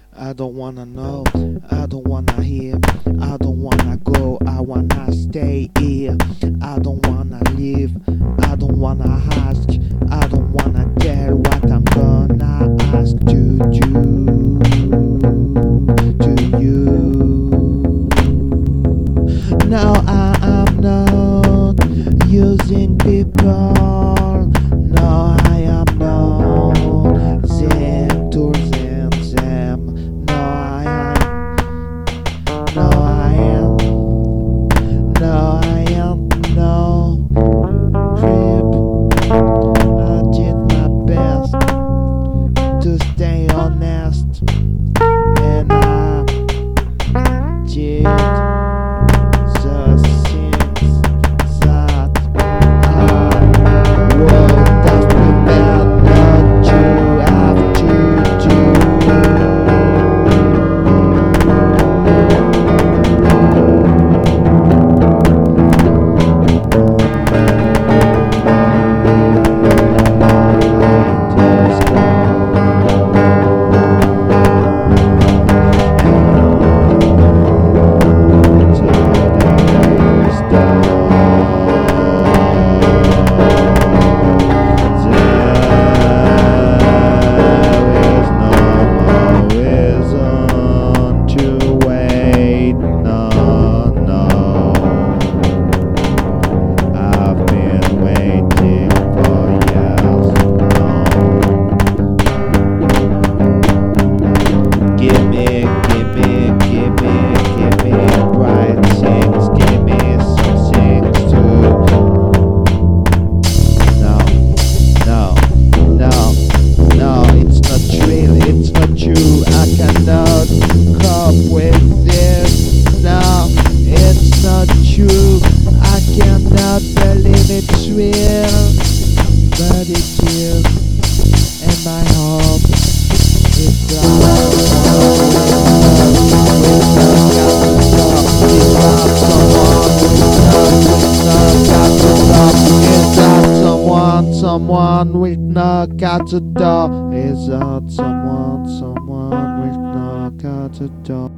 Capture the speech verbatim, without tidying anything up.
I don't wanna know, I don't wanna hear, I don't wanna go, I wanna stay here. I don't wanna live, I don't wanna ask, I don't wanna tell what I'm gonna ask to do, to you. No, I am not using people, no, I am not them to them, them. No, I am, no, I am, no, I am, no creep. I did my best to stay honest, and I did the things that I would have prepared not to have to do. Cope with this. No, it's not true. I cannot believe it's real, but it is, and my hope is that someone will knock at the door. Is that someone, someone will knock at the door?